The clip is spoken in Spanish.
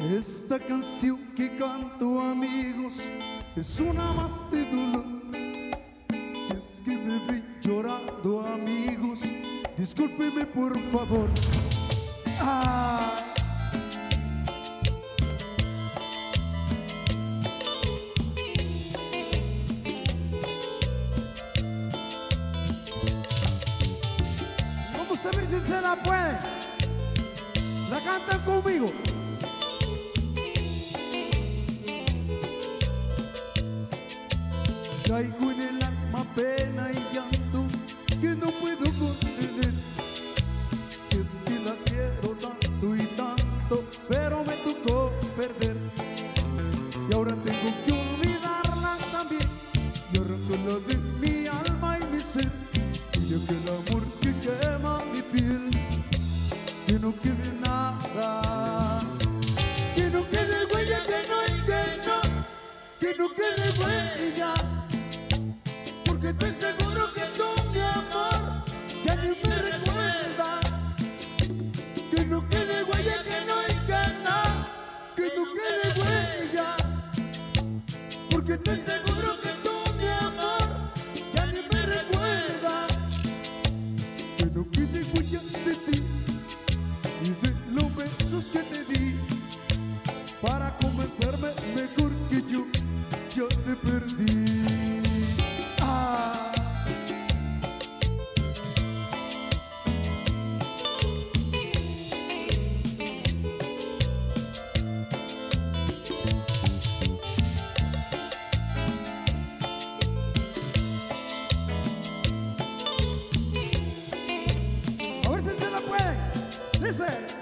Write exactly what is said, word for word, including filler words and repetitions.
Esta canción que canto, amigos, es una más de dolor. Si es que me vi llorando, amigos, discúlpeme por favor. Ah. Vamos a ver si se la puede. La cantan conmigo. Traigo en el alma pena y llanto que no puedo contener. Si es que la quiero tanto y tanto, pero me tocó perder. Y ahora tengo que olvidarla también y arrancarla de mi alma y mi ser. Y aquel amor que quema mi piel, que no quede nada, que no quede huella, que no, que no, que no quede huella. Porque estoy seguro que tú, mi amor, ya ni me recuerdas. Que no quede huella, que no hay ganas, que no quede huella. Porque estoy seguro que tú, mi amor, ya ni me recuerdas. Que no quede huella de ti y de los besos que te di para convencerme mejor que yo ya te perdí. A ver si se la puede. Dice.